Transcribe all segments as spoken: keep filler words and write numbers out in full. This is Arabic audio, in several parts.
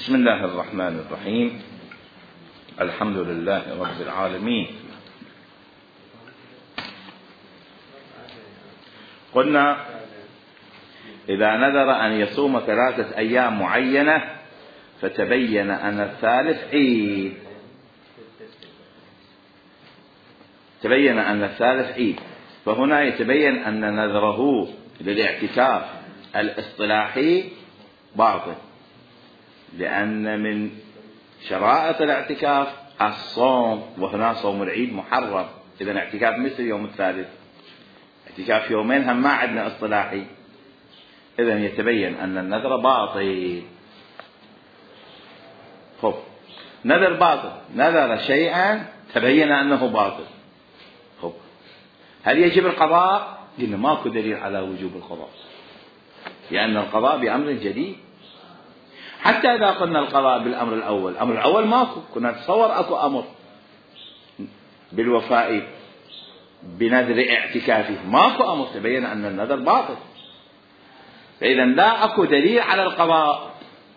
بسم الله الرحمن الرحيم. الحمد لله رب العالمين. قلنا إذا نذر أن يصوم ثلاثة أيام معينة فتبين أن الثالث عيد تبين أن الثالث عيد فهنا يتبين أن نذره للاعتكاف الاصطلاحي باطل، لأن من شرائط الاعتكاف الصوم، وهنا صوم العيد محرم. إذن اعتكاف مثل يوم الثالث، اعتكاف يومين هم ما عندنا اصطلاحي. إذن يتبين أن النذر باطل. خب نذر باطل، نذر شيئا تبين أنه باطل. خب هل يجب القضاء؟ قلنا ماكو دليل على وجوب القضاء، لأن القضاء بأمر جديد. حتى إذا قلنا القضاء بالأمر الأول، الأمر الأول ماكو، كنا نتصور أكو أمر بالوفاء بنذر اعتكافه، ماكو أمر، تبين أن النذر باطل. فإذا لا أكو دليل على القضاء.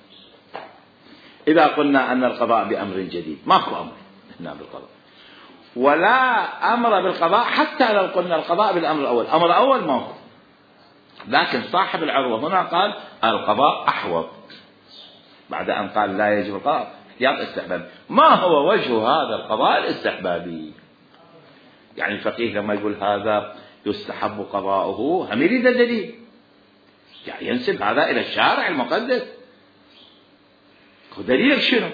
إذا قلنا أن القضاء بأمر جديد ماكو أمر هنا بالقضاء، ولا أمر بالقضاء حتى لو قلنا القضاء بالأمر الأول. الأمر الأول ماكو، لكن صاحب العروة هنا قال القضاء أحوط، بعد أن قال لا يجب القضاء احتياط استحبابي. ما هو وجه هذا القضاء الاستحبابي؟ يعني الفقيه لما يقول هذا يستحب قضاؤه هم يريد الدليل، يعني ينسب هذا إلى الشارع المقدس. دليلك شنو؟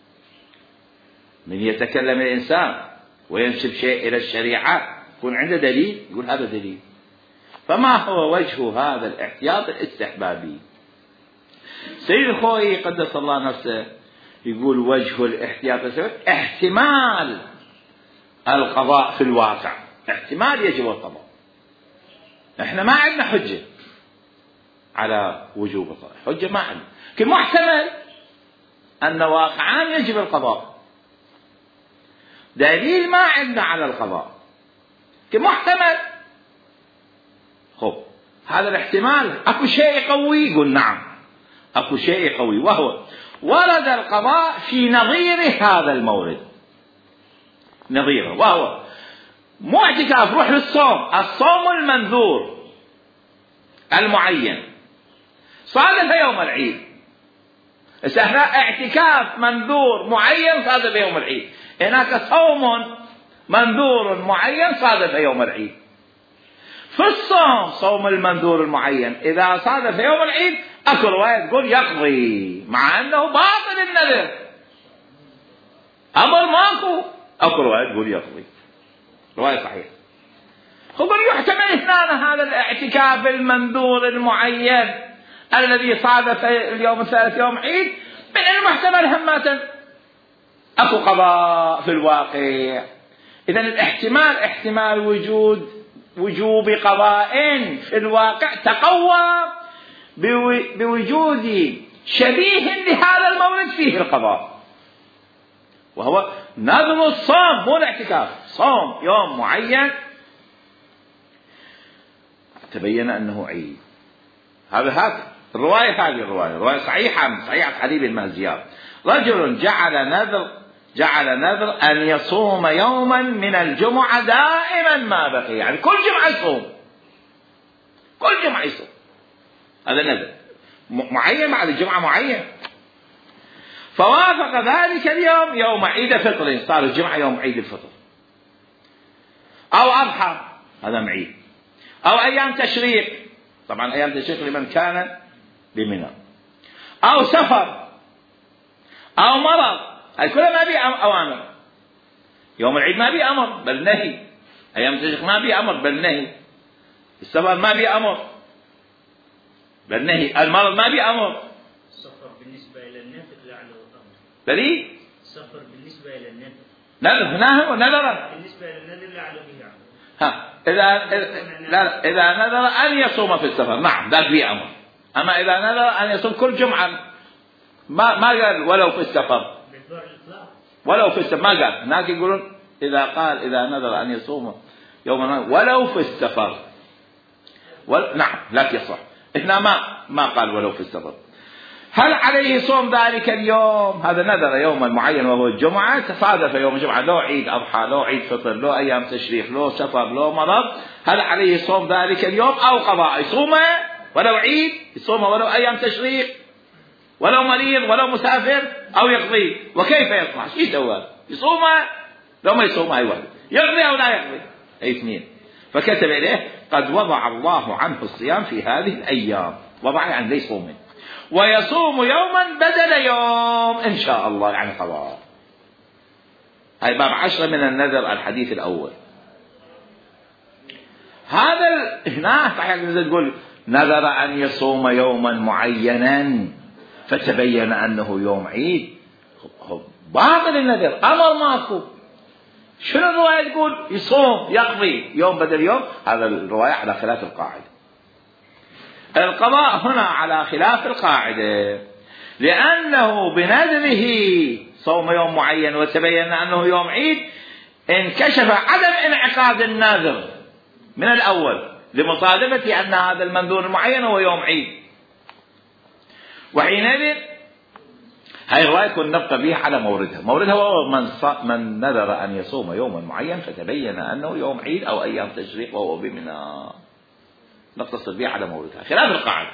من يتكلم الإنسان وينسب شيء إلى الشريعة يكون عنده دليل، يقول هذا دليل. فما هو وجه هذا الاحتياط الاستحبابي؟ سيد الخوئي قدس الله نفسه يقول وجه الاحتياط الاستحبابي احتمال القضاء في الواقع، احتمال يجب القضاء. احنا ما عندنا حجة على وجوب القضاء، حجة ما عندنا، لكن محتمل أن واقعا يجب القضاء. دليل ما عندنا على القضاء، لكن محتمل. خب هذا الاحتمال اكو شيء قوي؟ يقول نعم اكو شيء قوي، وهو ورد القضاء في نظير هذا المورد، نظيره، وهو مو اعتكاف، روح للصوم، الصوم المنذور المعين صادف يوم العيد. احنا اعتكاف منذور معين صادف يوم العيد، هناك صوم منذور معين صادف يوم العيد. في الصوم صوم المنذور المعين إذا صادف يوم العيد أكو رواية تقول يقضي، مع أنه باطل النذر، أمر ماكو، أكو رواية تقول يقضي، رواية صحيحة. خب يحتمل هنا هذا الاعتكاف المنذور المعين الذي صادف اليوم الثالث يوم عيد، من المحتمل همة أكو قضاء في الواقع. إذن الاحتمال احتمال وجود وجوب قضاء في الواقع تقوى بوجود شبيه لهذا المورد فيه القضاء، وهو نذر الصوم، مو الاعتكاف، صوم يوم معين تبين أنه عيد. هذا هذا الرواية، هذه الرواية رواية صحيحة، صحيحة حبيب المهزيار. رجل جعل نذر جعل نذر أن يصوم يوما من الجمعة دائما ما بقي، يعني كل جمعة يصوم، كل جمعة يصوم، هذا نذر معين بعد الجمعة معين. فوافق ذلك اليوم يوم عيد فطر، صار الجمعة يوم عيد الفطر، أو أضحى هذا معيد، أو أيام تشريق، طبعا أيام تشريق لمن كان بمنى، أو سفر، أو مرض، هاي كلها ما بي أوامر. يوم العيد ما بي أمر بل نهي، أيام التشريق ما بي أمر بل نهي، السفر ما بي أمر بل نهي، المرض ما بي أمر. السفر بالنسبة إلى النفق لعله أمر. بلي السفر بالنسبة إلى النفق نذر، هنا هو نذر بالنسبة إلى النذر لعله به أمر. ها إذا لا إذا نذر أن يصوم في السفر نعم ذاك بي أمر، أما إذا نذر أن يصوم كل جمعة ما ما قال ولو في السفر، ولو في السفر ما قال. هناك يقولون إذا قال إذا نذر أن يصوم يوما ولو في السفر، ول... نعم لا يصح، إحنا ما ما قال ولو في السفر. هل عليه صوم ذلك اليوم؟ هذا نذر يوما معين وهو الجمعة، تصادف يوم الجمعة، لو عيد أضحى، لو عيد فطر، لو أيام تشريق، لو سفر، لو مرض، هل عليه صوم ذلك اليوم أو قضاء؟ يصومه ولو عيد، يصومه ولو أيام تشريق، ولو مريض، ولو مسافر، أو يقضي. وكيف يصنع؟ شو يسوى؟ يصومه لو ما يصومه أي واحد، يقضي أو لا يقضي، أي اثنين. فكتب إليه قد وضع الله عنه الصيام في هذه الأيام، وضع يعني ليس صوم، ويصوم يوما بدل يوم إن شاء الله، يعني قضاء. هاي باب عشرة من النذر، الحديث الأول. هذا هنا صحيح تقول نذر أن يصوم يوما معينا فتبين أنه يوم عيد، باطل النذر، أمر ماكو. شنو الرواية تقول؟ يصوم يقضي يوم بدل يوم. هذا الرواية على خلاف القاعدة. القضاء هنا على خلاف القاعدة، لأنه بنذره صوم يوم معين وتبين أنه يوم عيد انكشف عدم انعقاد النذر من الأول لمصادفة أن هذا المنذور المعين هو يوم عيد. وحينئذ هاي الرواية يكون نبقى بها على موردها. موردها هو من, من نذر أن يصوم يوما معين فتبين أنه يوم عيد أو أيام تشريق وهو بمنى، نقتصر بها على موردها خلاف القاعدة.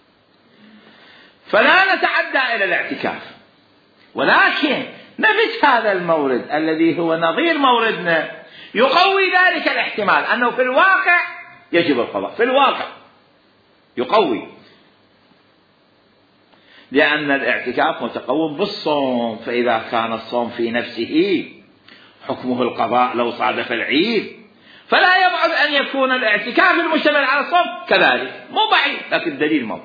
فلا نتعدى إلى الاعتكاف، ولكن نفس هذا المورد الذي هو نظير موردنا يقوي ذلك الاحتمال أنه في الواقع يجب القضاء، في الواقع يقوي، لأن الاعتكاف متقوم بالصوم، فإذا كان الصوم في نفسه حكمه القضاء لو صادف العيد، فلا يبعد أن يكون الاعتكاف المشتمل على الصوم كذلك، مو بعيد، لكن الدليل موجود.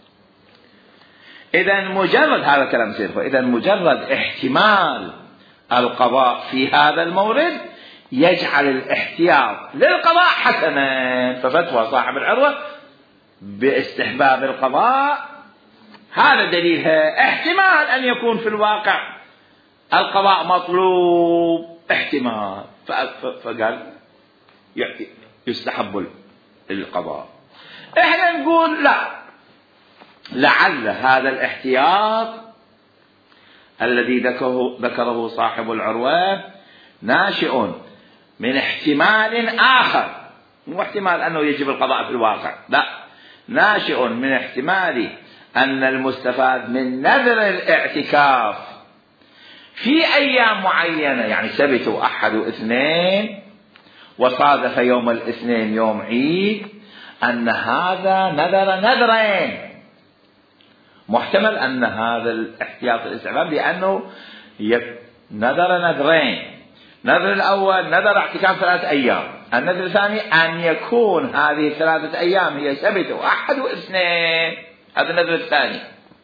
إذا مجرد هذا كلام سيرفو، إذا مجرد احتمال القضاء في هذا المورد يجعل الاحتياط للقضاء حسنا، ففتوى صاحب العروة باستحباب القضاء هذا دليلها. احتمال أن يكون في الواقع القضاء مطلوب، احتمال، فقال يستحب القضاء. احنا نقول لا، لعل هذا الاحتياط الذي ذكره, ذكره صاحب العروة ناشئ من احتمال آخر، مو احتمال أنه يجب القضاء في الواقع، لا، ناشئ من احتمال أن المستفاد من نذر الاعتكاف في أيام معينة، يعني سبت وأحد واثنين وصادف يوم الاثنين يوم عيد، أن هذا نذر نذرين، محتمل أن هذا الاحتياط الاستحباب لأنه نذر نذرين. نذر الأول نذر اعتكاف ثلاثة أيام، النذر الثاني أن يكون هذه الثلاثة أيام هي سبت وأحد واثنين، هذا النذر الثاني.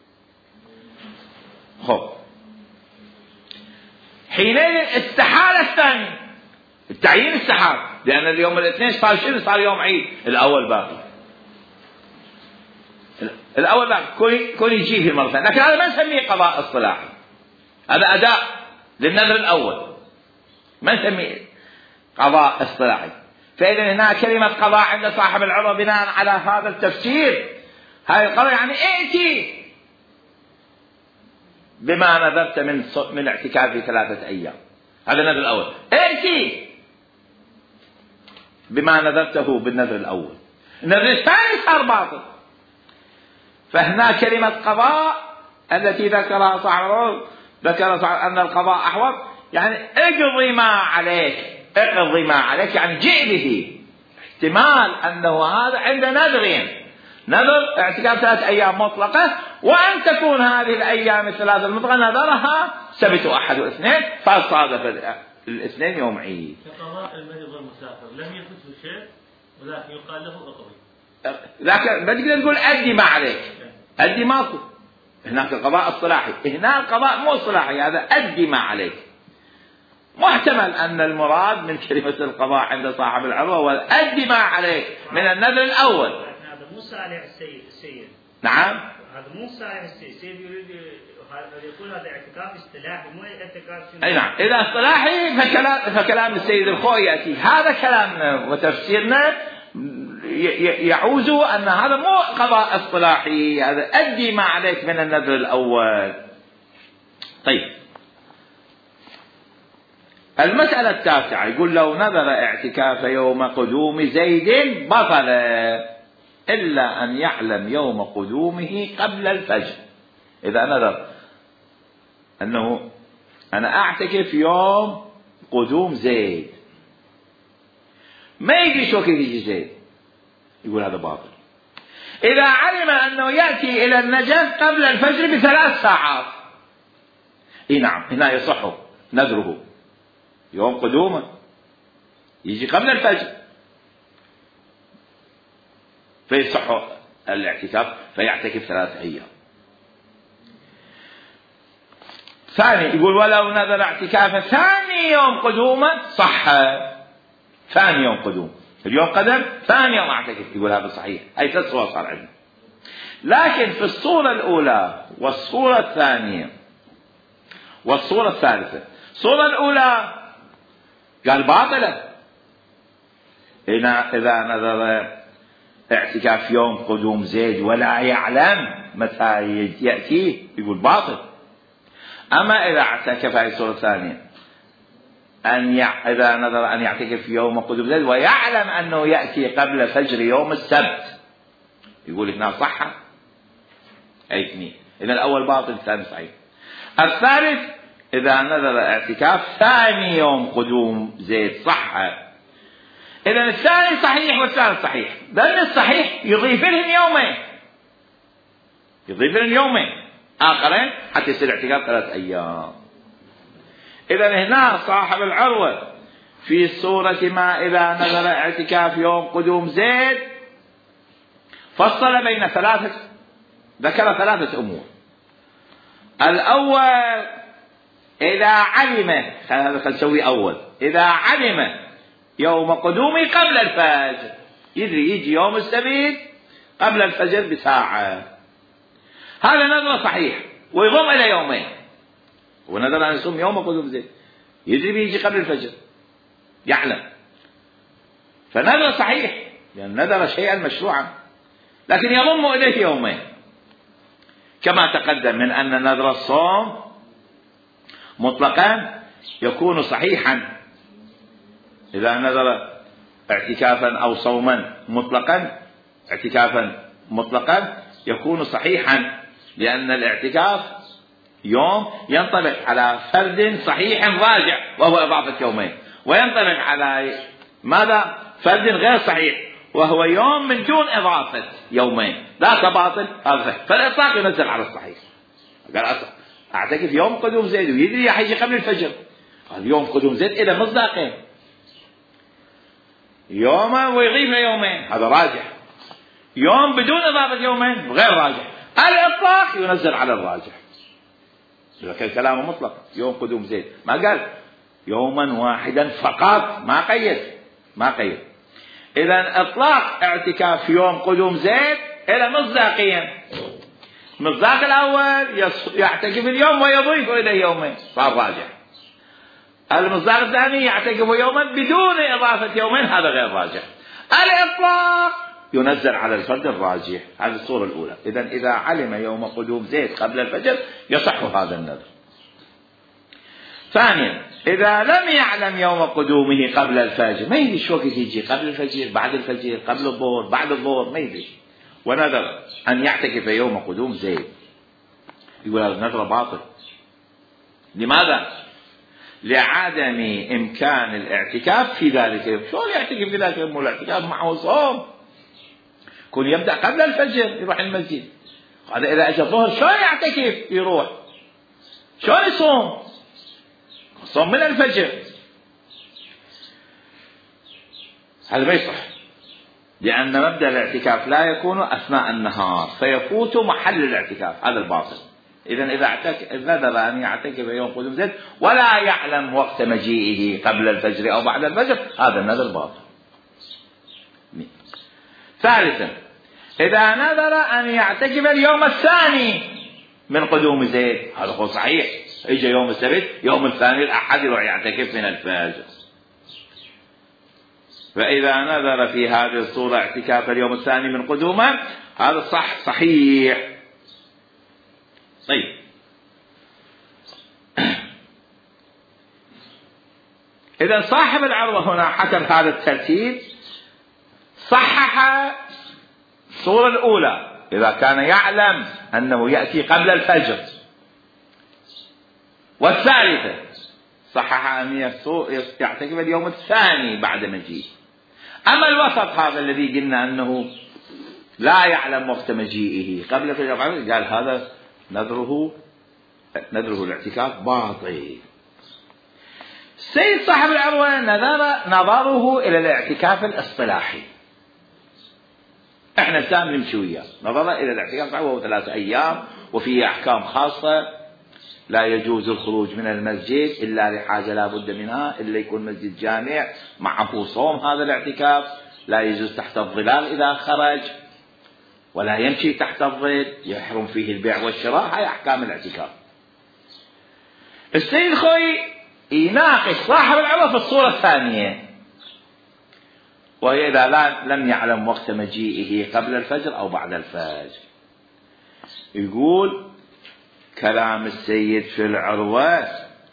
خب حينئذ استحال الثاني، التعيين استحال، لأن اليوم الاثنين صار شنو؟ صار يوم عيد. الأول باقي، الأول باقي كون يجي في المرة الثانية، لكن هذا ما نسميه قضاء اصطلاحي، هذا أداء للنذر الأول، ما نسميه قضاء اصطلاحي. فإذا هنا كلمة قضاء عند صاحب العروة بناء على هذا التفسير، هاي القضاء يعني ائتي بما نذرت من من اعتكاف في ثلاثة أيام، هذا النذر الأول، ائتي بما نذرته بالنذر الأول. النذر الثاني صار باطل. فهنا كلمة قضاء التي ذكرها صاحب العروة، ذكر صاحب أن القضاء أحوط، يعني اقضي ما عليك، اقضي ما عليك، يعني جئ به. احتمال أنه هذا عند نذرين، نذر اعتكاف ثلاث أيام مطلقة، وأن تكون هذه الأيام الثلاثة المطلقة نذرها سبت وأحد واثنين، فصادف الاثنين يوم عيد. كقضاء المريض والمسافر لم يفته شيء، ولكن يقال له اقضي، لكن بدك تقول أدي ما عليك، أدي ماكو. هناك القضاء الصلاحي، هنا القضاء مو صلاحي، هذا أدي ما عليك. محتمل أن المراد من كلمة القضاء عند صاحب العروة وأدي ما عليك من النذر الأول. هذا مو صالح السيد السيد نعم، هذا مو صالح السيد، السيد يريد يقول هذا اعتكاف اصطلاحي مو اعتكاف. أي نعم، إذا اصطلاحي فكلام, فكلام السيد الخوي يأتي، هذا كلامنا وتفسيرنا يعوزوا أن هذا مو قضاء اصطلاحي، هذا أدي ما عليك من النذر الأول. طيب المسألة التاسعة يقول لو نذر اعتكاف يوم قدوم زيد بطل إلا أن يعلم يوم قدومه قبل الفجر. إذا نذر أنه أنا أعتكف يوم قدوم زيد، ما يدري شو كيف يجي زيد، يقول هذا باطل. إذا علم أنه يأتي إلى النجف قبل الفجر بثلاث ساعات، إيه نعم هنا يصح نذره يوم قدومه، يجي قبل الفجر فيصح الاعتكاف فيعتكف ثلاث أيام. ثاني يقول ولو نذر اعتكافه ثاني يوم قدومه صح، ثاني يوم قدوم اليوم قدم ثاني يوم اعتكف، يقول هذا صحيح. أي ثلاث صور صار عندنا. لكن في الصورة الأولى والصورة الثانية والصورة الثالثة، الصورة الأولى قال باطلة. إذا نذر اعتكاف يوم قدوم زيد ولا يعلم متى يأتيه يقول باطل. أما إذا اعتكف في الصورة الثانية أن يع... إذا نذر أن يعتكف يوم قدوم زيد ويعلم أنه يأتي قبل فجر يوم السبت، يقول هنا صح. أي اثنين، إذا الأول باطل الثاني صحيح. الثالث إذا نذر اعتكاف ثاني يوم قدوم زيد صح. إذا الثاني صحيح والثالث صحيح، لأن الصحيح يضيف لهم يومين، يضيف لهم يومين آخرين حتى يصير اعتكاف ثلاث أيام. إذا هنا صاحب العروة في صورة ما إذا نذر اعتكاف يوم قدوم زيد فصل بين ثلاثة، ذكر ثلاثة أمور. الأول إذا علم، هذا نسوي أول، إذا علم يوم قدومه قبل الفجر، يدري يجي يوم السبت قبل الفجر بساعة، هذا نذر صحيح ويضم إلى يومين. ونذر أن يصوم يوم قدوم زيد، يدري بيجي قبل الفجر يعلم، فنذر صحيح لأن نذر شيئا مشروعا، لكن يضم إليه يومين. كما تقدم من أن نذر الصوم مطلقا يكون صحيحا، إذا نذر اعتكافا أو صوما مطلقا اعتكافا مطلقا يكون صحيحا، لأن الاعتكاف يوم ينطبق على فرد صحيح راجع وهو إضافة يومين، وينطبق على ماذا؟ فرد غير صحيح وهو يوم من دون إضافة يومين، لا تباطل هذا. فالإطلاق ينزل على الصحيح. قال أعتكف يوم قدوم زيد ويدري يحيجي قبل الفجر، قال يوم قدوم زيد إلى مصداقين، يوم ويضيف يومين هذا راجح، يوم بدون إضافة يومين غير راجح. الإطلاق ينزل على الراجح. إذا كان كلامه مطلق يوم قدوم زيد، ما قال يوما واحدا فقط، ما قيد ما قيد. إذا إطلاق اعتكاف يوم قدوم زيد إلى مصداقين. المصداق الأول يعتكف اليوم ويضيف إليه يومين صار راجح. المصداق الثاني يعتكف يوما بدون إضافة يومين، هذا غير راجح. الإطلاق ينزل على الفرد الراجح. هذه الصورة الأولى. إذن إذا علم يوم قدوم زيد قبل الفجر يصح هذا النذر. ثانيا إذا لم يعلم يوم قدومه قبل الفجر، ما يدري شو وقت يجي، قبل الفجر بعد الفجر قبل الظهر بعد الظهر ما يدري، ونذر أن يعتكف يوم قدوم زيد، يقول هذا النذر باطل. لماذا؟ لعدم إمكان الاعتكاف في ذلك اليوم. شو يعتكف في ذلك اليوم؟ الاعتكاف معه صوم، كل يبدأ قبل الفجر يروح المسجد. هذا إذا أجى الظهر شو يعتكف يروح، شو يصوم؟ صوم من الفجر، هذا ما يصح، لأن مبدأ الاعتكاف لا يكون أثناء النهار فيفوت محل الاعتكاف، هذا الباطل. إذن إذا اعتكف نذر أن يعتكف يوم قدوم زيد ولا يعلم وقت مجيئه قبل الفجر أو بعد الفجر، هذا النذر باطل. ثالثا إذا نذر أن يعتكف اليوم الثاني من قدوم زيد، هذا هو صحيح، يجي يوم السبت يوم الثاني الأحد يروح يعتكف من الفجر. فإذا نذر في هذه الصورة اعتكاف اليوم الثاني من قدومه هذا صح صحيح. طيب إذا صاحب العروة هنا حسب هذا الترتيب صحح الصورة الأولى إذا كان يعلم أنه يأتي قبل الفجر، والثالثة صحح أن يعتكف اليوم الثاني بعد مجيء. أما الوسط هذا الذي قلنا أنه لا يعلم وقت مجيئه قبل الفجر قال هذا نذره نذره الاعتكاف باطل. السيد صاحب العروة نظر نظره إلى الاعتكاف الاصطلاحي، احنا الآن نمشي وياه، نظر إلى الاعتكاف وهو ثلاثة أيام وفيه أحكام خاصة، لا يجوز الخروج من المسجد إلا لحاجة لا بد منها، إلا يكون مسجد جامع معه صوم هذا الاعتكاف، لا يجوز تحت الظلال إذا خرج، ولا يمشي تحت الظل، يحرم فيه البيع والشراء، هاي أحكام الاعتكاف. السيد خوي يناقش صاحب العروة في الصورة الثانية، وهي إذا لم يعلم وقت مجيئه قبل الفجر أو بعد الفجر. يقول كلام السيد في العروة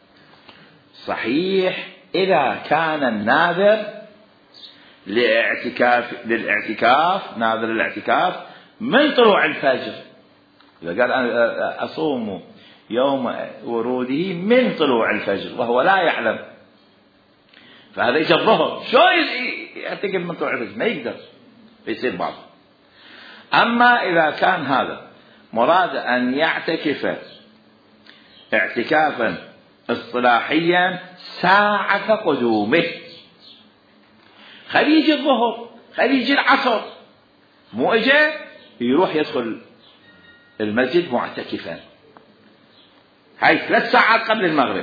صحيح إذا كان الناذر للاعتكاف للاعتكاف ناذر الاعتكاف من طلوع الفجر، إذا قال أنا أصوم يوم وروده من طلوع الفجر وهو لا يعلم، فهذا يجي الظهر شو يعتكف من طلوع الفجر؟ ما يقدر، يصير بعض. أما إذا كان هذا مراد أن يعتكف اعتكافا اصطلاحيا ساعة قدومه، خليه يجي الظهر خليه يجي العصر، مو اجى يروح يدخل المسجد معتكفا، هاي ثلاث ساعات قبل المغرب،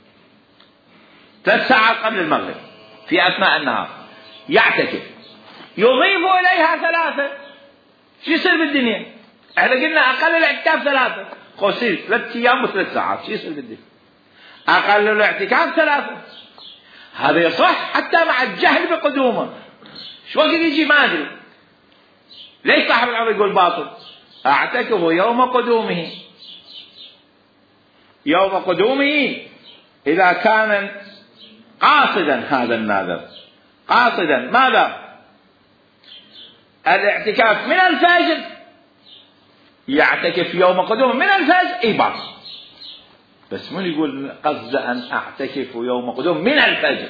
ثلاث ساعات قبل المغرب في أثناء النهار يعتكف، يضيف إليها ثلاثة. شو يصير بالدنيا؟ احنا قلنا أقل الاعتكاف ثلاثة، خصيص ثلاث أيام وثلاث ساعات، شو يصير بالدنيا؟ أقل الاعتكاف ثلاثة، هذا يصح حتى مع الجهل بقدومه. شو وقت يجي ما أدري، ليش صاحب العمر يقول باطل؟ أعتكف يوم قدومه، يوم قدومه إذا كان قاصدا هذا الناذر، قاصدا ماذا؟ الاعتكاف من الفجر، يعتكف يوم قدومه من الفجر اي باطل، بس من يقول قصد أن أعتكف يوم قدوم من الفجر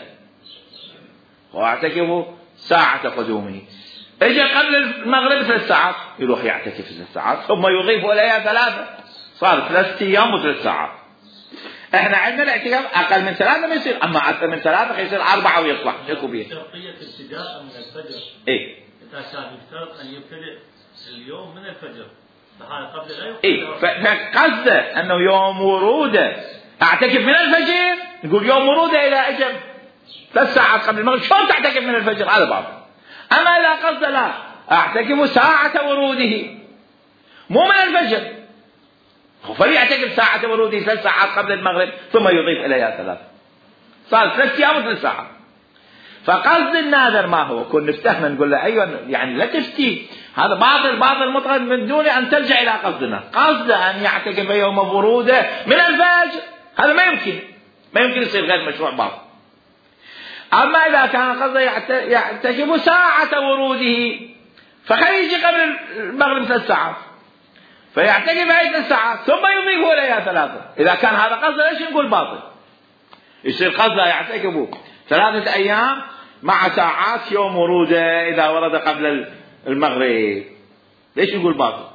وأعتكف ساعة قدومه، اجى قبل المغرب ثلاث ساعات يروح يعتكف ثلاث ساعات ثم يضيف إليها ثلاثة، صار ثلاثة أيام وثلاث ساعات. احنا عندنا الاعتكاف أقل من ثلاثة ما يصير، أما أكثر من ثلاثة يصير أربعة ويصلح. شكو بيه شرطية ابتداء من الفجر، إيه إذا كان يفترض أن يبتدئ اليوم من الفجر فهذا قبل غيره. إيه فقصده أنه يوم وروده أعتكف من الفجر، يقول يوم وروده إلى أجل ثلاث ساعات قبل المغرب، شلون تعتكف من الفجر؟ هذا بعض. أما إذا قصد لا أعتكف ساعة وروده مو من الفجر، فليعتكف ساعة وروده ثلاث ساعات قبل المغرب ثم يضيف إليها ثلاث، صار ثلاث أيام وثلاث ساعات. فقصد الناذر ما هو؟ كن نفتهمه نقول له أيوة يعني لا تفتي، هذا باطل باطل مطلق من دون أن ترجع إلى قصدنا. قصد أن يعتكف يوم وروده من الفجر هذا ما يمكن، ما يمكن يصير غير مشروع باطل. أما إذا كان قصده يعتكف ساعة وروده فخليه يجي قبل المغرب ثلاث ساعات فيعتكف هاي ثلاث ساعات ثم يضيف إليها ثلاثة. إذا كان هذا قصده ليش نقول باطل؟ يصير قصده يعتكف ثلاثة أيام مع ساعات يوم وروده إذا ورد قبل المغرب، ليش نقول باطل؟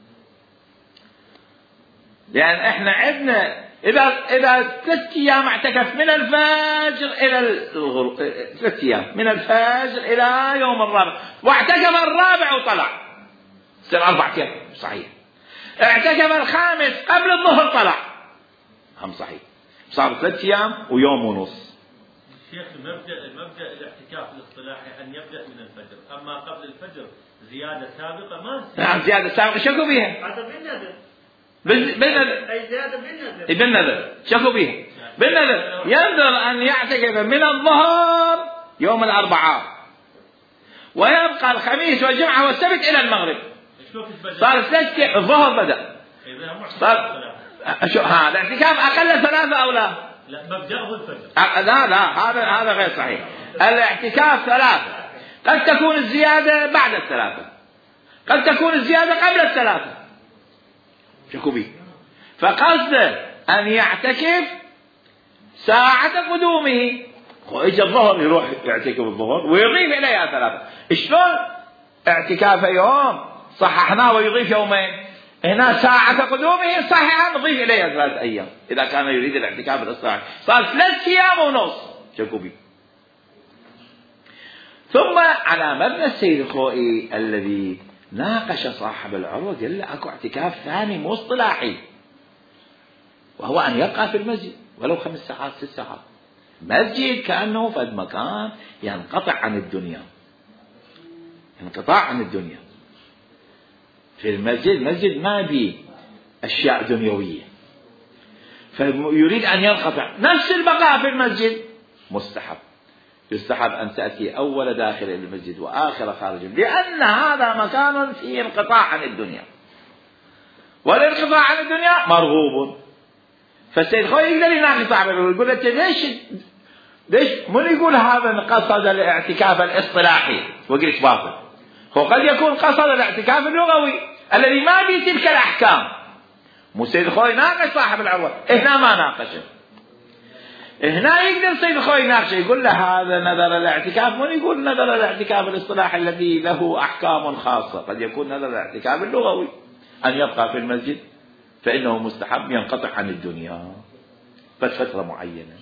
لأن إحنا عندنا إذا إذا ثلاث أيام اعتكف من الفجر إلى الغروب، ثلاث أيام من الفجر إلى يوم الرابع، واعتكف الرابع وطلع، يصير أربع أيام صحيح. اعتكف الخامس قبل الظهر طلع، هم صحيح، صار ثلاث أيام ويوم ونص. شيخ المبدأ المبدأ الاعتكاف الاصطلاحي أن يبدأ من الفجر، أما قبل الفجر زيادة سابقة ما. نعم زيادة سابقة شكو بيها؟ هذا بالنذر. بالنذر. أي زيادة بالنذر. بالنذر شكو بيها؟ بالنذر ينذر أن يعتكف من الظهر يوم الأربعاء ويبقى الخميس والجمعة والسبت إلى المغرب. صار ثلاثة الظهر بدأ. صار شو ها الاعتكاف أقل ثلاثة أو لا؟ لا مبدأه الفجر. لا لا هذا هذا غير صحيح. الاعتكاف ثلاثة، قد تكون الزيادة بعد الثلاثة، قد تكون الزيادة قبل الثلاثة. شكو بي؟ فقصده أن يعتكف ساعة قدومه، وإجا الظهر يروح يعتكف الظهر ويضيف إليها ثلاثة. شلون اعتكاف يوم صححناه ويضيف يومين، هنا ساعة قدومه صحيحا نضيف إليها ثلاثة أيام إذا كان يريد الاعتكاف الاصطلاحي، صار ثلاث أيام ونص. شكو بي؟ ثم على مبنى السيد الخوئي الذي ناقش صاحب العروة قال له أكو اعتكاف ثاني مو اصطلاحي، وهو أن يبقى في المسجد ولو خمس ساعات ست ساعات. مسجد كأنه فد مكان ينقطع عن الدنيا، انقطاع عن الدنيا. في المسجد مسجد ما بيه أشياء دنيوية، فيريد أن ينقطع. نفس البقاء في المسجد مستحب، يستحب أن تأتي أول داخل المسجد وآخر خارج، لأن هذا مكان فيه انقطاع عن الدنيا، والانقطاع عن الدنيا مرغوب. فالسيد خوي يقدر يناقش صاحبه ويقول له ليش ليش من يقول هذا قصد الاعتكاف الاصطلاحي وقلت باطل؟ هو قد يكون قصد الاعتكاف اللغوي الذي ما به تلك الأحكام. مو سيد خوي ناقش صاحب العروة، هنا ما ناقشه. هنا يقدر سيد خوي يناقشه يقول له هذا نذر الاعتكاف، من يقول نذر الاعتكاف الاصطلاحي الذي له أحكام خاصة. قد يكون نذر الاعتكاف اللغوي أن يبقى في المسجد فإنه مستحب ينقطع عن الدنيا بس فترة معينة.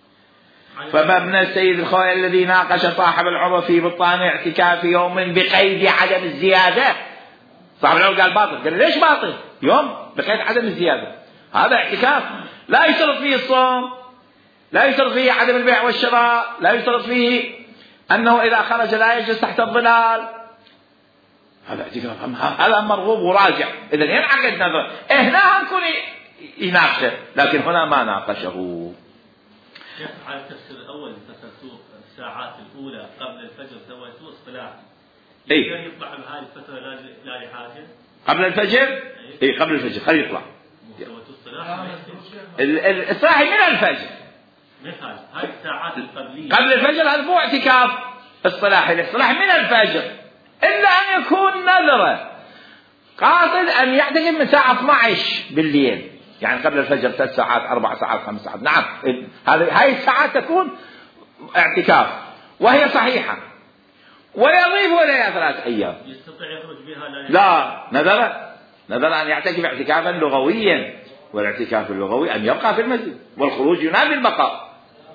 فمبنى السيد الخوئي الذي ناقش صاحب العروة في بطلان اعتكاف يوم بقيد عدم الزيادة، صاحب العروة قال باطل، قال ليش باطل؟ يوم بقيد عدم الزيادة، هذا اعتكاف لا يشترط فيه الصوم، لا يشترط فيه عدم البيع والشراء، لا يشترط فيه أنه إذا خرج لا يجلس تحت الظلال. هذا اعتكاف هذا مرغوب وراجع، إذا ينعقد نظر. هنا نكون يناقشه، لكن هنا ما ناقشه. على التفسير الأول فسرتوه الساعات الأولى قبل الفجر سويتوه اصطلاح. إيه يطلع بهذه الفترة لا لحاجة قبل الفجر. إيه قبل الفجر خليه يطلع. سويتوه اصطلاح. الإصلاحي من الفجر. مثال هاي الساعات القبلية قبل الفجر هذا مو اعتكاف اصطلاحي، الاصطلاح من الفجر، إلا أن يكون نذره قاصد أن يعتكف من الساعة اثنتي عشرة بالليل، يعني قبل الفجر ثلاث ساعات أربع ساعات خمس ساعات. نعم هذه هاي الساعات تكون اعتكاف وهي صحيحة، ويضيف إليها ثلاث أيام. يستطيع يخرج بها لا, لا نذر نذر أن يعتكف اعتكافا لغويا، والاعتكاف اللغوي أن يبقى في المسجد، والخروج ينافي البقاء.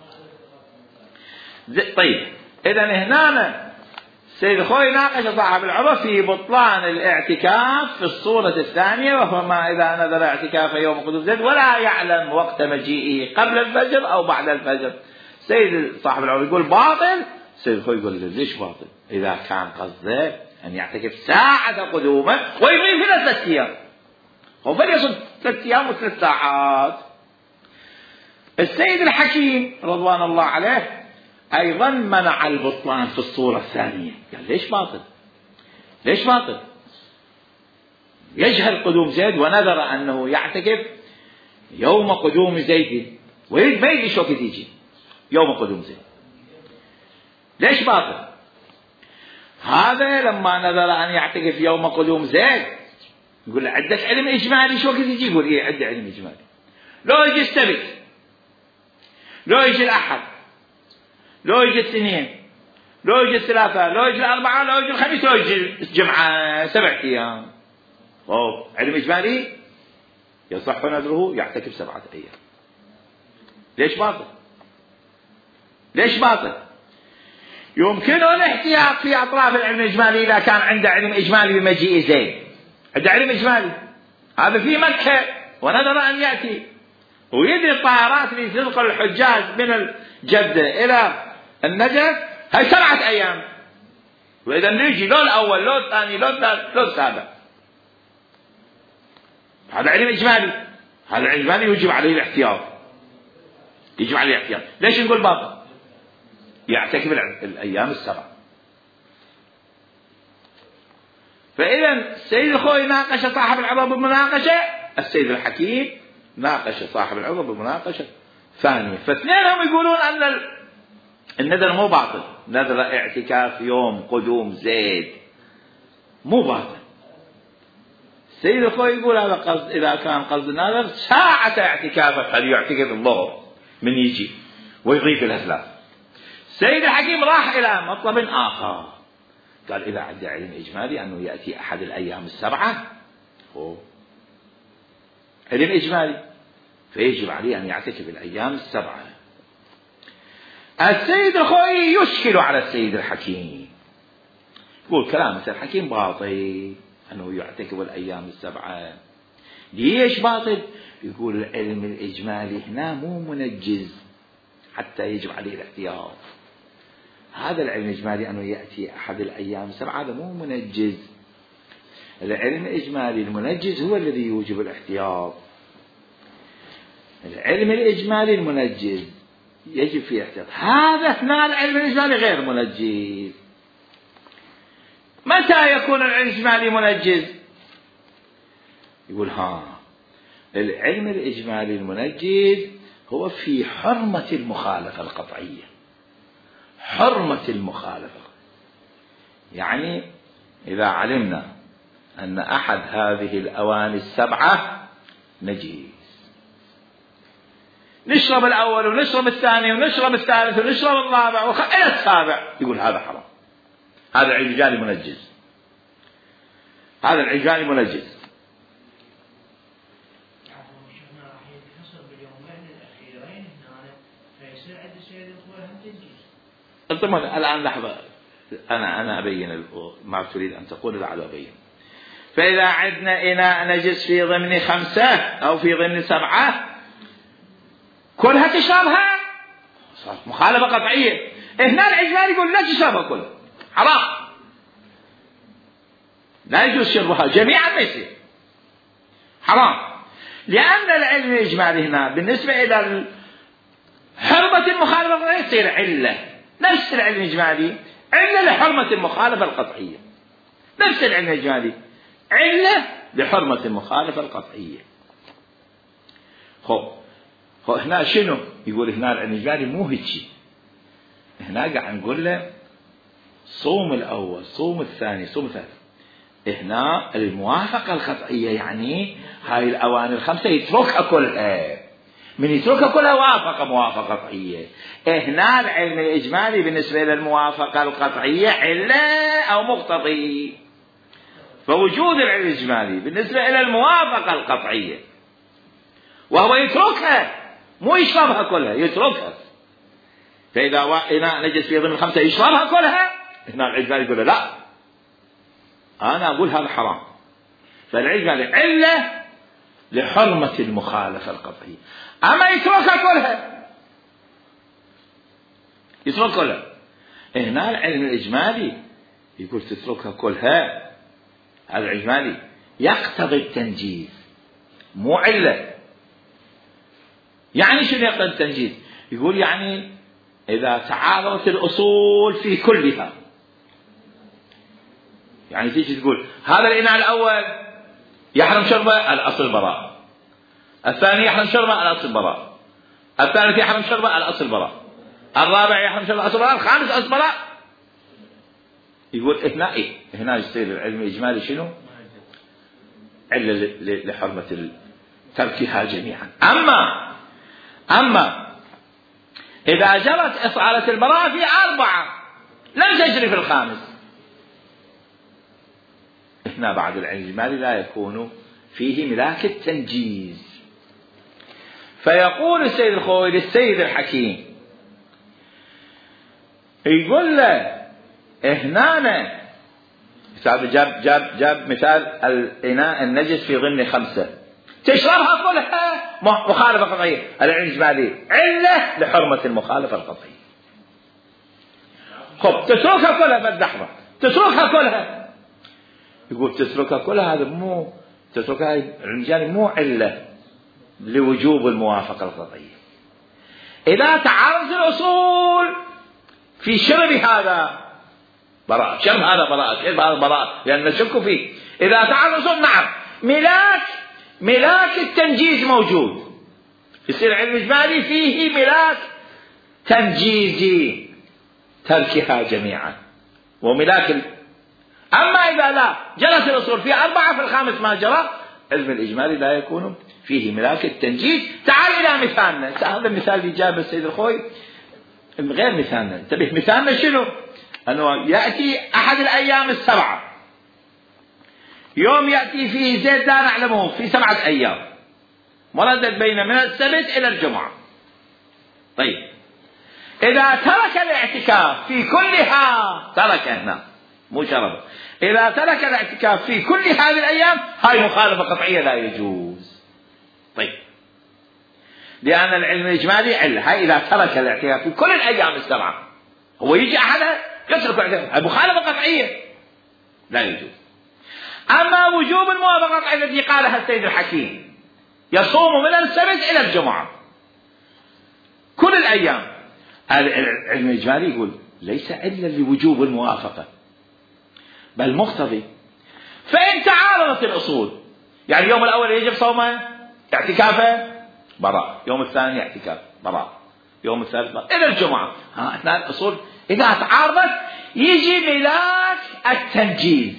طيب إذن هنا السيد الخوئي ناقش صاحب العروة في بطلان الاعتكاف في الصورة الثانية، وهو ما إذا نذر اعتكاف يوم قدوم زيد ولا يعلم وقت مجيئه قبل الفجر أو بعد الفجر. سيد صاحب العروة يقول باطل، السيد الخوئي يقول ليش باطل؟ إذا كان قصده أن يعتكف ساعة قدومه ويضيف إلى ثلاث أيام، هو فليصل ثلاث أيام وثلاث ساعات. السيد الحكيم رضوان الله عليه أيضا منع البطلان في الصورة الثانية، قال ليش باطل؟ ليش باطل؟ يجهل قدوم زيد ونذر أنه يعتكف يوم قدوم زيد، ويريد ما يدري شو وقت يجي يوم قدوم زيد. ليش باطل؟ هذا لما نذر أن يعتكف يوم قدوم زيد يقول عندك علم إجمالي شو وقت يجي؟ يقول إيه عندي علم إجمالي. لو يجي السبت، لو يجي الأحد، لو يجي الاثنين، لو يجي الثلاثاء، لو يجي الأربعاء، لو يجي الخميس، لو يجي الجمعة، سبع أيام. أوه علم إجمالي يصح نذره يعتكف سبعة أيام. ليش باطل؟ ليش باطل؟ يمكنه الاحتياط في أطراف العلم الإجمالي إذا كان عنده علم إجمالي بمجيء زيد، عنده علم إجمالي هذا في مكة ونذر أن يأتي، ويدري الطائرات اللي تنقل الحجاج من الجدة إلى النجف هاي سبعة أيام، وإذا نيجي لو الأول لو الثاني لو الثالث لو السابع. هذا علم إجمالي، هذا العلم الإجمالي يجب عليه الاحتياط، يجب عليه الاحتياط. ليش نقول باطل؟ يعتكف الأيام السبع. فإذا السيد الخوئي ناقش صاحب العروة بالمناقشة، السيد الحكيم ناقش صاحب العروة بالمناقشة ثانية، فاثنينهم يقولون أن النذر مو باطل، نذر اعتكاف يوم قدوم زيد مو باطل. السيد الخوئي يقول هذا قصد، إذا كان قصد النذر ساعة اعتكافه فليعتكف الظهر من يجي ويضيف الأثلاث. السيد الحكيم راح إلى مطلب آخر، قال إذا عندي علم إجمالي أنه يأتي أحد الأيام السبعة، هو علم إجمالي فيجب عليه أن يعتكف الأيام السبعة. السيد الخوئي يشكل على السيد الحكيم، يقول كلام السيد الحكيم باطل أنه يعتكف الأيام السبعة. ليش باطل؟ يقول العلم الإجمالي هنا مو منجز حتى يجب عليه الاحتياط. هذا العلم الإجمالي أنه يأتي أحد الأيام السبعة هذا مو منجز. العلم الإجمالي المنجز هو الذي يوجب الاحتياط. العلم الإجمالي المنجز يجب فيه احتياط، هذا اثناء العلم الإجمالي غير منجز. متى يكون العلم الإجمالي منجز؟ يقول ها العلم الإجمالي المنجز هو في حرمة المخالفة القطعية. حرمة المخالفة يعني إذا علمنا أن أحد هذه الأواني السبعة نجيس، نشرب الأول ونشرب الثاني ونشرب الثالث ونشرب الرابع إلى السابع، يقول هذا حرام، هذا العجالي منجز، هذا العجالي منجز. طبعا الآن لحظة، أنا أنا أبين ما تريد أن تقول، لعل أبين. فإذا عدنا إناء نجس في ضمن خمسة أو في ضمن سبعة كلها تشربها صارت مخالفة قطعية. هنا العجلان يقول لا تشربها كلها، حرام، لا يجوز شربها جميعا، ما يصير، حرام. لأن العلم الإجمالي هنا بالنسبة إلى حرمة المخالفة القطعية يصير علة، نفس العلم الإجمالي علة لحرمة المخالفة القطعية، نفس العلم الإجمالي علة لحرمة المخالفة القطعية. خب خب هنا شنو يقول؟ هنا العلم الإجمالي مو هيك، هنا قاعد نقول له صوم الأول، صوم الثاني، صوم الثالث. هنا الموافقة القطعية يعني هاي الأواني الخمسة يتركها كلها، من يتركها كلها وافق موافقة قطعية. هنا العلم الإجمالي بالنسبة للموافقة القطعية علة أو مقتضي، فوجود العلم الإجمالي بالنسبة إلى الموافقة القطعية وهو يتركها مو يشربها كلها، يتركها. فإذا إناء نجس في ضمن الخمسة يشربها كلها، هنا العلم الإجمالي يقول لا، أنا أقول هذا حرام. فالعلم الإجمالي علة لحرمة المخالفة القطعية، أما يتركها كلها، يترك كلها. هنا العلم الإجمالي يقول تتركها كلها، هذا الإجمالي يقتضي التنجيز مو علة. يعني شنو يقتضي التنجيز؟ يقول يعني إذا تعارضت الأصول في كلها، يعني تيجي تقول هذا الإناء الأول يحرم شربه الأصل براء، الثاني يحرم شربه الأصل براء، الثالث يحرم شربه الأصل براء، الرابع يحرم شربه الأصل براء، الخامس أصل براء. يقول هنا إيه؟ هنا يصير العلم الإجمالي شنو؟ علة لحرمة تركها جميعا. أما أما إذا جرت إصالة البراءة في أربعة لم تجري في الخامس، هنا بعد العلم الإجمالي لا يكون فيه ملاك التنجيز. فيقول السيد الخوئي للسيد الحكيم، يقول له هنا جاب جاب جاب مثال الإناء النجس في ضمن خمسة تشربها كلها مخالفة قطعية، العلم الإجمالي علة لحرمة المخالفة القطعية. خب تتركها كلها بالدحرة، تتركها كلها، يقول تتركها كلها، هذا مو تتركها العلم الإجمالي مو علة لوجوب الموافقة القطعية. إذا تعارض الأصول في شرب هذا براءة. شرب هذا براءة، شرب هذا براءة، لأن نشك فيه. إذا تعارض الأصول نعم ملاك ملاك التنجيز موجود، يصير العلم الإجمالي فيه ملاك تنجيزي تركها جميعا وملاك ال... أما إذا لا جرت الأصول في أربعة في الخامس ما جرى، علم الإجمالي لا يكون فيه ملاك التنجيز. تعال إلى مثالنا. هذا المثال اللي جابه السيد الخوي غير مثالنا. انتبه، مثالنا شنو؟ أنه يأتي أحد الأيام السبعة، يوم يأتي فيه زيد لا نعلمه في سبعة أيام مردد بين من السبت إلى الجمعة. طيب إذا ترك الاعتكاف في كلها، ترك هنا مو شرب، إذا ترك الاعتكاف في كل هذه الأيام هاي مخالفة قطعية لا يجوز. طيب لأن العلم الإجمالي علة، هاي إذا ترك الاعتكاف في كل الأيام السبعة، هو يجي أحدها يترك الاعتكاف، هاي مخالفة قطعية لا يجوز. أما وجوب الموافقة القطعية التي قالها السيد الحكيم، يصوم من السبت إلى الجمعة كل الأيام، العلم الإجمالي يقول ليس إلا لوجوب الموافقة بل مقتضي. فإن تعارضت الأصول، يعني اليوم الأول يجب صومه اعتكافه براء، يوم الثاني اعتكاف براء، يوم الثالث براء إلى الجمعة، ها اثنان الأصول إذا تعارضت يجي ملاك التنجيز.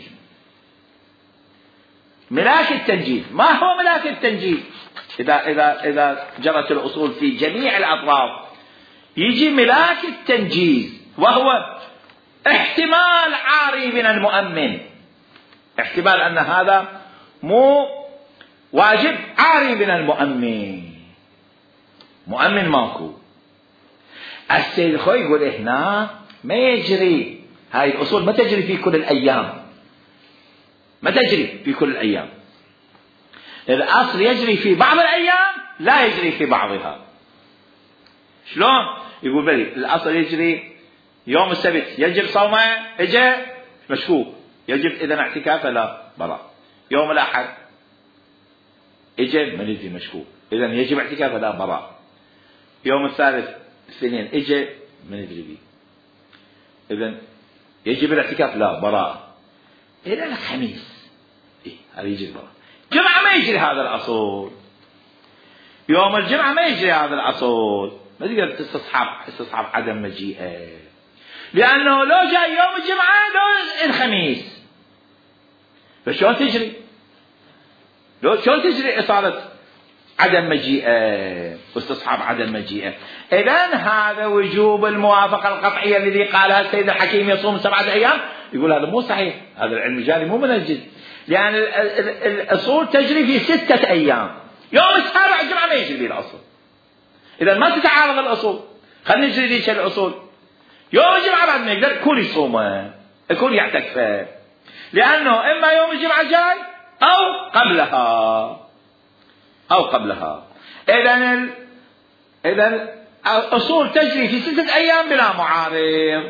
ملاك التنجيز ما هو ملاك التنجيز؟ إذا إذا إذا جرت الأصول في جميع الأطراف يجي ملاك التنجيز، وهو احتمال عاري من المؤمن، احتمال أن هذا مو واجب عاري من المؤمن، مؤمن ماكو. السيد الخوي يقول هنا ما يجري، هاي الأصول ما تجري في كل الأيام، ما تجري في كل الأيام، الأصل يجري في بعض الأيام لا يجري في بعضها. شلون؟ يقول بلي الأصل يجري يوم السبت يجب صومه، اجى مشكوك يجب إذا اعتكافه لا براء، يوم الأحد اجى من يجي مشكوك إذا يجب اعتكافه لا براء، يوم الثالث الاثنين اجى من يدري بي إذا يجب الاعتكاف لا براء، إلى الخميس إيه هذا يجي براء. جمعة ما يجري هذا الأصول، يوم الجمعة ما يجري هذا الأصول، ما تقدر تستصحب استصحاب عدم مجيئه، لأنه لو جاء يوم الجمعة لو الخميس فشون تجري؟ لو شون تجري إصالة عدم مجيئه واستصحاب عدم مجيئه؟ إذن هذا وجوب الموافقة القطعية الذي قالها السيد الحكيم يصوم سبعة أيام، يقول هذا مو صحيح، هذا العلم الجاري مو منجز، لأن الأصول تجري في ستة أيام، يوم السابع الجمعة ما يجري به الأصل، إذا ما تتعارض الأصول، خلينا نجري ذيك الأصول، يوم الجمعة بعد ما يقدر كل يصومه يكون يعتكفه، لأنه إما يوم الجمعة جاي أو قبلها أو قبلها. إذن إذن الأصول تجري في ستة أيام بلا معارض،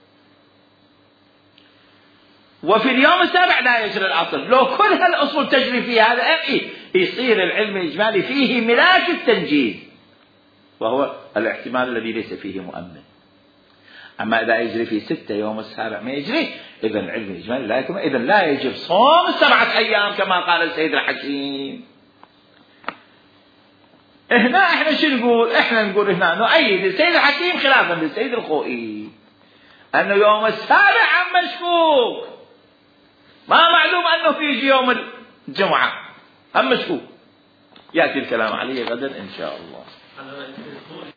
وفي اليوم السابع لا يجري الأصل. لو كل هالأصول تجري في هذا إيه يصير العلم الإجمالي فيه ملاك التنجيز، وهو الاحتمال الذي ليس فيه مؤمن. أما إذا يجري في ستة يوم السابع ما يجري، إذا العلم الإجمالي لا يكون، إذا لا يجب صوم السبعة أيام كما قال السيد الحكيم. هنا احنا شو نقول؟ احنا نقول هنا نؤيد السيد الحكيم خلافا للسيد الخوئي أنه يوم السابع عم مشكوك، ما معلوم أنه في يوم الجمعة، هم مشكوك. يأتي الكلام عليه غدا إن شاء الله.